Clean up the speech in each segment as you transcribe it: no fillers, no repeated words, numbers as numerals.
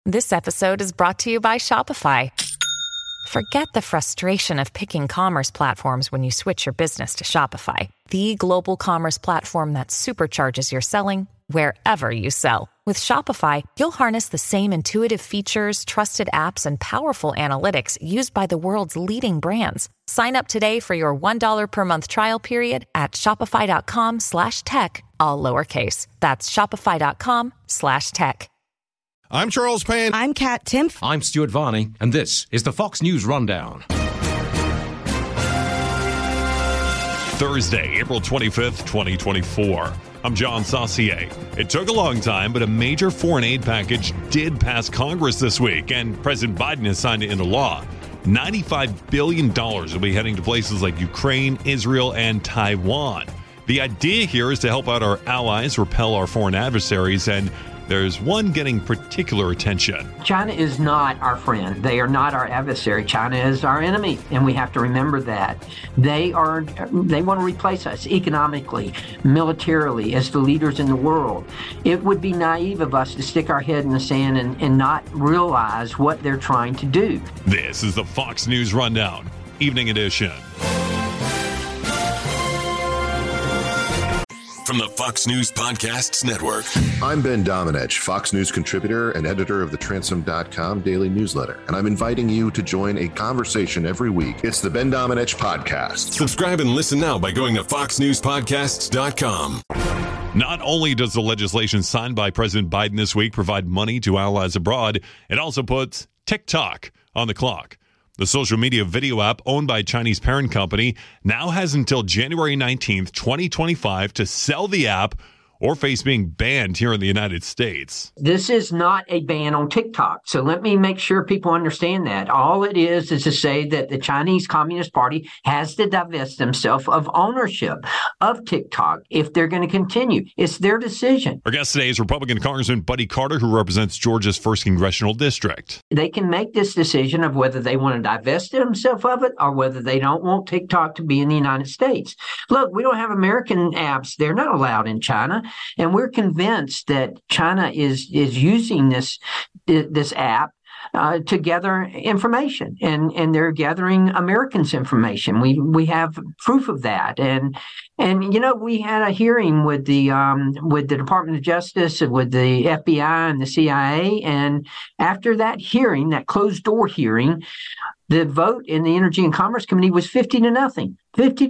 This episode is brought to you by Shopify. Forget the frustration of picking commerce platforms when you switch your business to Shopify, the global commerce platform that supercharges your selling wherever you sell. With Shopify, you'll harness the same intuitive features, trusted apps, and powerful analytics used by the world's leading brands. Sign up today for your $1 per month trial period at shopify.com/tech, all lowercase. That's shopify.com/tech. I'm Charles Payne. I'm Kat Timpf. I'm Stuart Varney, and this is the Fox News Rundown. Thursday, April 25th, 2024. I'm John Saucier. It took a long time, but a major foreign aid package did pass Congress this week, and President Biden has signed it into law. $95 billion will be heading to places like Ukraine, Israel, and Taiwan. The idea here is to help out our allies, repel our foreign adversaries, and there's one getting particular attention. China is not our friend. They are not our adversary. China is our enemy, and we have to remember that. They want to replace us economically, militarily, as the leaders in the world. It would be naive of us to stick our head in the sand and not realize what they're trying to do. This is the Fox News Rundown, Evening Edition. From the Fox News Podcasts Network. I'm Ben Domenech, Fox News contributor and editor of the Transom.com daily newsletter, and I'm inviting you to join a conversation every week. It's the Ben Domenech Podcast. Subscribe and listen now by going to foxnewspodcasts.com. Not only does the legislation signed by President Biden this week provide money to allies abroad, it also puts TikTok on the clock. The social media video app owned by a Chinese parent company now has until January 19th, 2025 to sell the app or face being banned here in the United States. This is not a ban on TikTok. So let me make sure people understand that. All it is to say that the Chinese Communist Party has to divest themselves of ownership of TikTok if they're going to continue. It's their decision. Our guest today is Republican Congressman Buddy Carter, who represents Georgia's 1st Congressional District. They can make this decision of whether they want to divest themselves of it or whether they don't want TikTok to be in the United States. Look, we don't have American apps. They're not allowed in China. And we're convinced that China is using this app to gather information, and they're gathering Americans' information. We have proof of that, and you know, we had a hearing with the Department of Justice, with the FBI and the CIA, and after that hearing, that closed door hearing, the vote in the Energy and Commerce Committee was 50-0,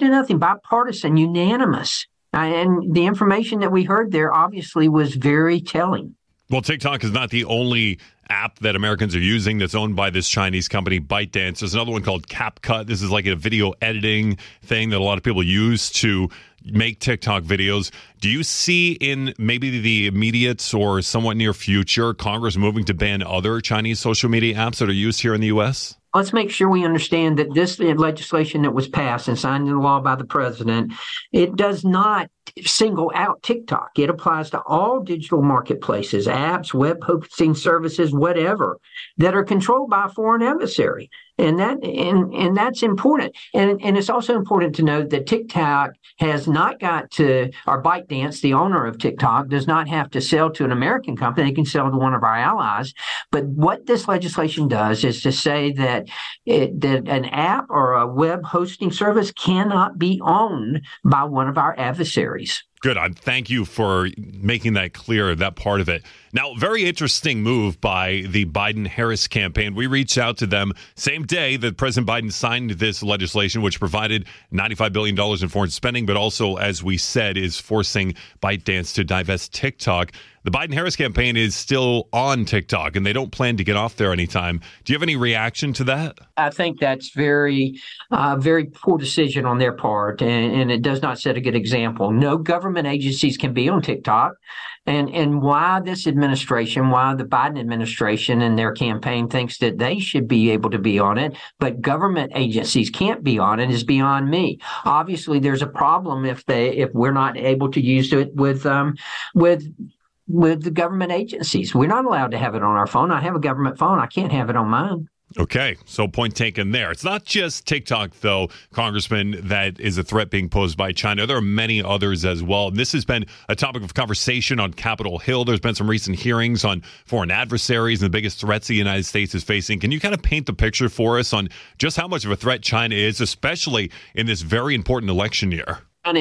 bipartisan, unanimous. And the information that we heard there obviously was very telling. Well, TikTok is not the only app that Americans are using that's owned by this Chinese company, ByteDance. There's another one called CapCut. This is like a video editing thing that a lot of people use to make TikTok videos. Do you see in maybe the immediate or somewhat near future Congress moving to ban other Chinese social media apps that are used here in the U.S.? Let's make sure we understand that this legislation that was passed and signed into law by the president, it does not single out TikTok. It applies to all digital marketplaces, apps, web hosting services, whatever, that are controlled by a foreign adversary. And that's important. And it's also important to note that TikTok has not got to, or ByteDance, the owner of TikTok, does not have to sell to an American company. They can sell to one of our allies. But what this legislation does is to say that an app or a web hosting service cannot be owned by one of our adversaries. Good. Thank you for making that clear, that part of it. Now, very interesting move by the Biden-Harris campaign. We reached out to them same day that President Biden signed this legislation, which provided $95 billion in foreign spending, but also, as we said, is forcing ByteDance to divest TikTok. The Biden-Harris campaign is still on TikTok, and they don't plan to get off there anytime. Do you have any reaction to that? I think that's very poor decision on their part, and it does not set a good example. No government agencies can be on TikTok. And why this administration, why the Biden administration and their campaign thinks that they should be able to be on it, but government agencies can't be on it, is beyond me. Obviously, there's a problem if we're not able to use it with the government agencies. We're not allowed to have it on our phone. I have a government phone. I can't have it on mine. Okay, so point taken there. It's not just TikTok, though, Congressman, that is a threat being posed by China. There are many others as well. And this has been a topic of conversation on Capitol Hill. There's been some recent hearings on foreign adversaries and the biggest threats the United States is facing. Can you kind of paint the picture for us on just how much of a threat China is, especially in this very important election year?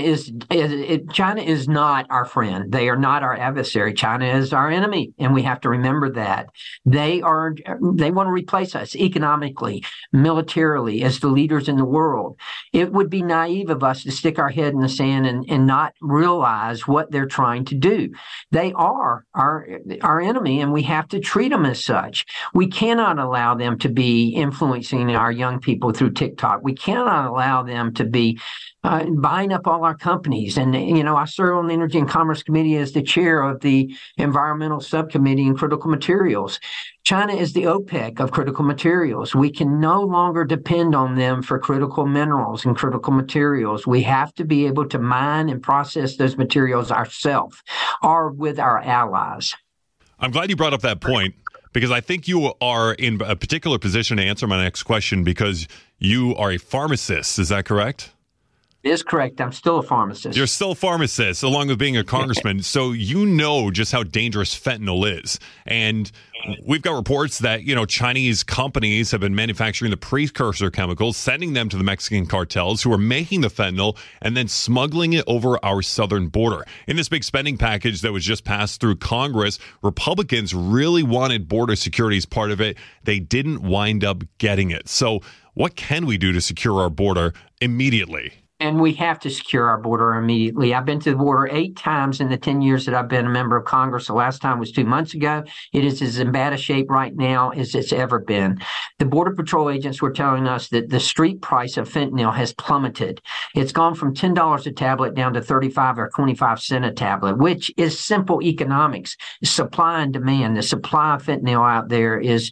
China is not our friend. They are not our adversary. China is our enemy, and we have to remember that. They want to replace us economically, militarily, as the leaders in the world. It would be naive of us to stick our head in the sand and not realize what they're trying to do. They are our enemy, and we have to treat them as such. We cannot allow them to be influencing our young people through TikTok. We cannot allow them to be buying up all our companies. And, I serve on the Energy and Commerce Committee as the chair of the Environmental Subcommittee in Critical Materials. China is the OPEC of critical materials. We can no longer depend on them for critical minerals and critical materials. We have to be able to mine and process those materials ourselves or with our allies. I'm glad you brought up that point, because I think you are in a particular position to answer my next question, because you are a pharmacist. Is that correct? Is correct. I'm still a pharmacist. You're still a pharmacist, along with being a congressman. So you know just how dangerous fentanyl is. And we've got reports that, Chinese companies have been manufacturing the precursor chemicals, sending them to the Mexican cartels who are making the fentanyl and then smuggling it over our southern border. In this big spending package that was just passed through Congress, Republicans really wanted border security as part of it. They didn't wind up getting it. So what can we do to secure our border immediately? And we have to secure our border immediately. I've been to the border 8 times in the 10 years that I've been a member of Congress. The last time was 2 months ago. It is as in bad a shape right now as it's ever been. The Border Patrol agents were telling us that the street price of fentanyl has plummeted. It's gone from $10 a tablet down to 35 or 25 cents a tablet, which is simple economics. Supply and demand. The supply of fentanyl out there is,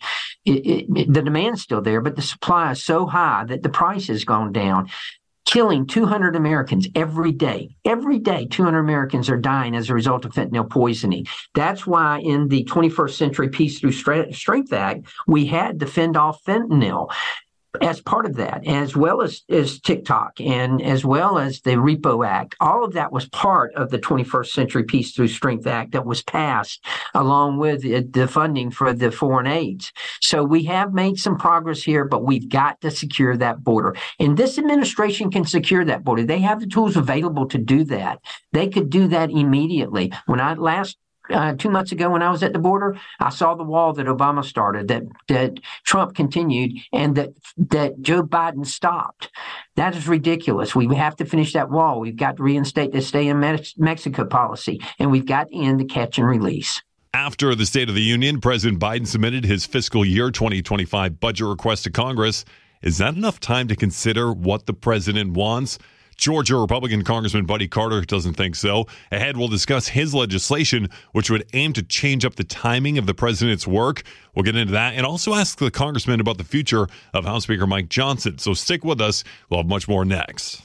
the demand's still there, but the supply is so high that the price has gone down. Killing 200 Americans every day. Every day, 200 Americans are dying as a result of fentanyl poisoning. That's why in the 21st Century Peace Through Strength Act, we had to fend off fentanyl as part of that, as well as TikTok and as well as the Repo Act. All of that was part of the 21st Century Peace Through Strength Act that was passed along with the funding for the foreign aids. So we have made some progress here, but we've got to secure that border. And this administration can secure that border. They have the tools available to do that. They could do that immediately. When I last 2 months ago when I was at the border, I saw the wall that Obama started, that Trump continued, and that Joe Biden stopped. That is ridiculous. We have to finish that wall. We've got to reinstate the stay in Mexico policy, and we've got to end the catch and release. After the State of the Union, President Biden submitted his fiscal year 2025 budget request to Congress. Is that enough time to consider what the president wants? Georgia Republican Congressman Buddy Carter doesn't think so. Ahead, we'll discuss his legislation, which would aim to change up the timing of the president's work. We'll get into that and also ask the congressman about the future of House Speaker Mike Johnson. So stick with us. We'll have much more next.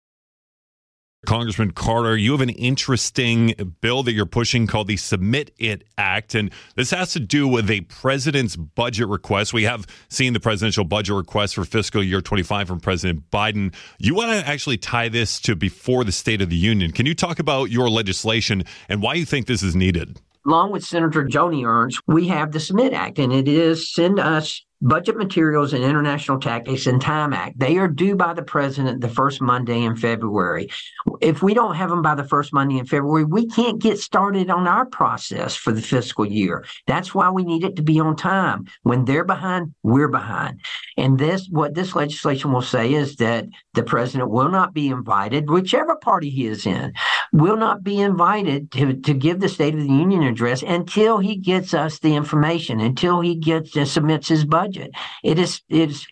Congressman Carter, you have an interesting bill that you're pushing called the Submit It Act, and this has to do with a president's budget request. We have seen the presidential budget request for fiscal year 25 from President Biden. You want to actually tie this to before the State of the Union. Can you talk about your legislation and why you think this is needed? Along with Senator Joni Ernst, we have the Submit Act, and it is Send Us Budget Materials and International Tactics and Time Act. They are due by the president the first Monday in February. If we don't have them by the first Monday in February, we can't get started on our process for the fiscal year. That's why we need it to be on time. When they're behind, we're behind. And what this legislation will say is that the president will not be invited, whichever party he is in, will not be invited to give the State of the Union address until he gets us the information, until he submits his budget. It's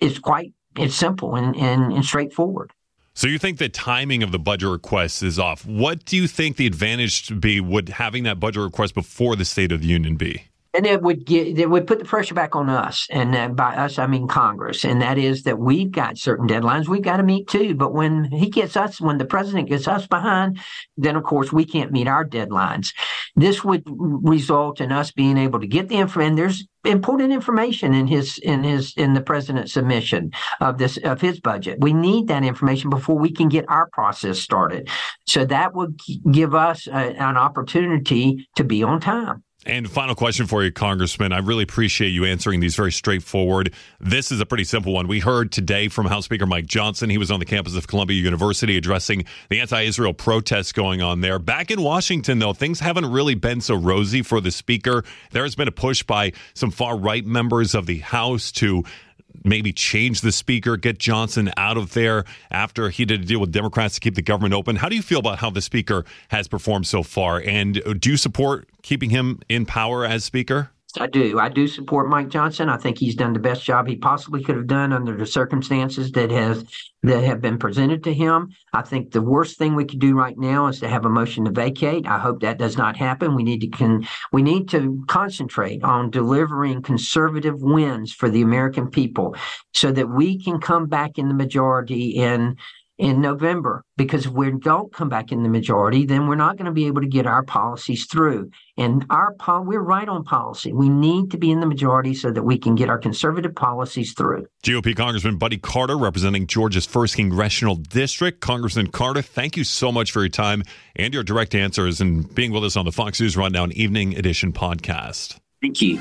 simple and straightforward. So you think the timing of the budget request is off. What do you think the advantage would having that budget request before the State of the Union be? And it would put the pressure back on us, and by us I mean Congress, and that is that we've got certain deadlines we've got to meet too. But when the president gets us behind, then of course we can't meet our deadlines. This would result in us being able to get the information. There's important information in the president's submission of his budget. We need that information before we can get our process started. So that would give us an opportunity to be on time. And final question for you, Congressman. I really appreciate you answering these very straightforward. This is a pretty simple one. We heard today from House Speaker Mike Johnson. He was on the campus of Columbia University addressing the anti-Israel protests going on there. Back in Washington, though, things haven't really been so rosy for the speaker. There has been a push by some far-right members of the House to maybe change the speaker, get Johnson out of there after he did a deal with Democrats to keep the government open. How do you feel about how the speaker has performed so far? And do you support keeping him in power as speaker? I do. I do support Mike Johnson. I think he's done the best job he possibly could have done under the circumstances that have been presented to him. I think the worst thing we could do right now is to have a motion to vacate. I hope that does not happen. We need to concentrate on delivering conservative wins for the American people so that we can come back in the majority in November, because if we don't come back in the majority, then we're not going to be able to get our policies through. And we're right on policy. We need to be in the majority so that we can get our conservative policies through. GOP Congressman Buddy Carter, representing Georgia's 1st Congressional District. Congressman Carter, thank you so much for your time and your direct answers and being with us on the Fox News Rundown Evening Edition podcast. Thank you.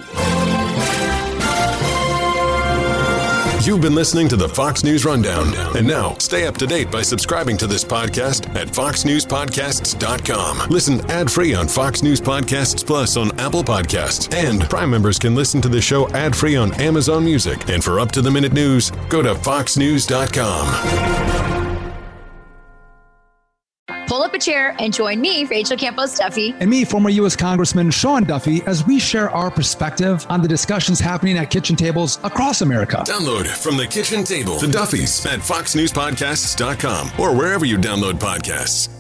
You've been listening to the Fox News Rundown. And now, stay up to date by subscribing to this podcast at foxnewspodcasts.com. Listen ad-free on Fox News Podcasts Plus on Apple Podcasts. And Prime members can listen to the show ad-free on Amazon Music. And for up-to-the-minute news, go to foxnews.com. Pull up a chair and join me, Rachel Campos Duffy. And me, former U.S. Congressman Sean Duffy, as we share our perspective on the discussions happening at kitchen tables across America. Download From the Kitchen Table, The Duffys, at foxnewspodcasts.com or wherever you download podcasts.